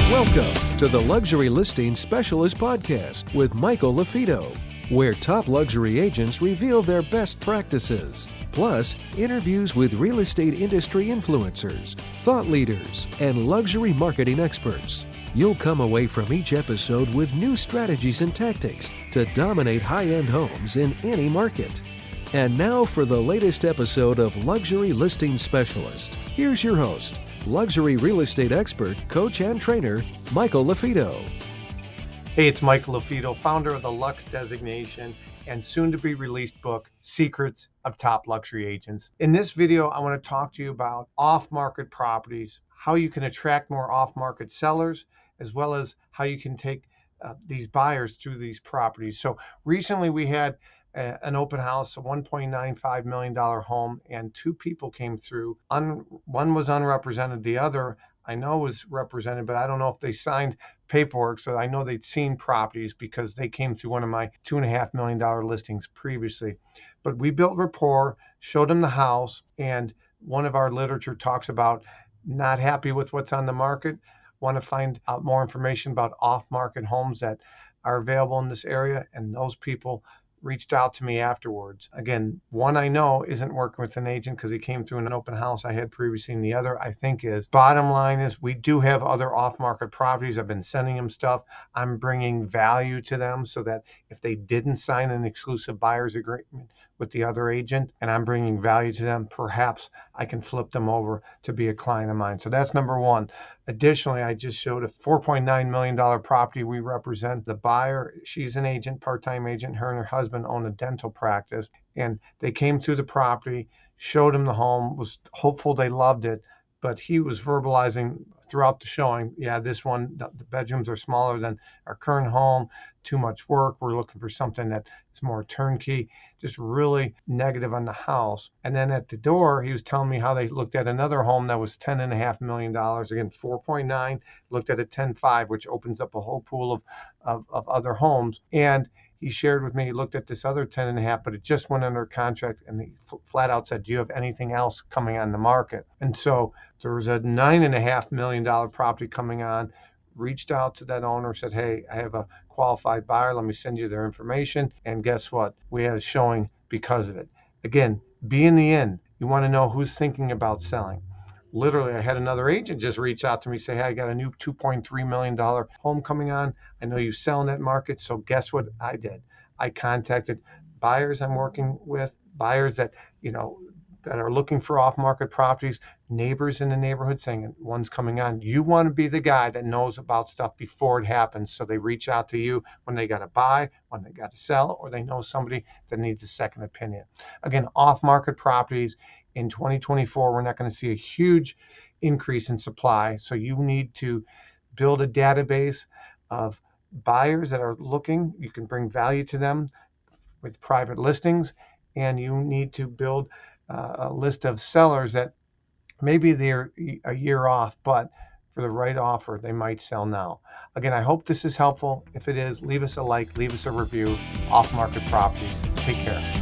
Welcome to the Luxury Listing Specialist Podcast with Michael LaFido, where top luxury agents reveal their best practices, plus interviews with real estate industry influencers, thought leaders, and luxury marketing experts. You'll come away from each episode with new strategies and tactics to dominate high-end homes in any market. And now for the latest episode of Luxury Listing Specialist. Here's your host, luxury real estate expert, coach, and trainer, Michael LaFido. Hey, it's Michael LaFido, founder of the Lux Designation and soon-to-be-released book, Secrets of Top Luxury Agents. In this video, I want to talk to you about off-market properties, how you can attract more off-market sellers, as well as how you can take these buyers through these properties. So recently we had an open house, a $1.95 million home, and two people came through. One was unrepresented. The other, I know, was represented, but I don't know if they signed paperwork. So I know they'd seen properties because they came through one of my $2.5 million listings previously. But we built rapport, showed them the house, and one of our literature talks about not happy with what's on the market, want to find out more information about off-market homes that are available in this area, and those people reached out to me afterwards. Again, one I know isn't working with an agent because he came through an open house I had previously, and the other I think is. Bottom line is we do have other off-market properties. I've been sending them stuff. I'm bringing value to them so that if they didn't sign an exclusive buyer's agreement with the other agent and I'm bringing value to them, perhaps I can flip them over to be a client of mine. So that's number one. Additionally, I just showed a $4.9 million property we represent. The buyer, she's an agent, part-time agent. Her and her husband own a dental practice. And they came through the property, showed him the home, was hopeful they loved it. But he was verbalizing throughout the showing, yeah, this one, the bedrooms are smaller than our current home, too much work. We're looking for something that is more turnkey, just really negative on the house. And then at the door, he was telling me how they looked at another home that was $10.5 million, again, 4.9, looked at a 10.5, which opens up a whole pool of other homes. And he shared with me, he looked at this other 10.5, but it just went under contract, and he flat out said, do you have anything else coming on the market? And so there was a $9.5 million property coming on, reached out to that owner, said, hey, I have a qualified buyer. Let me send you their information. And guess what? We had a showing because of it. Again, be in the in. You want to know who's thinking about selling. Literally, I had another agent just reach out to me, say, hey, I got a new $2.3 million home coming on. I know you sell in that market. So guess what I did? I contacted buyers I'm working with, buyers that, that are looking for off-market properties, neighbors in the neighborhood saying, one's coming on. You want to be the guy that knows about stuff before it happens. So they reach out to you when they got to buy, when they got to sell, or they know somebody that needs a second opinion. Again, off-market properties in 2024, we're not going to see a huge increase in supply. So you need to build a database of buyers that are looking. You can bring value to them with private listings, and you need to build a list of sellers that maybe they're a year off, but for the right offer, they might sell now. Again, I hope this is helpful. If it is, leave us a like, leave us a review. Off-market properties. Take care.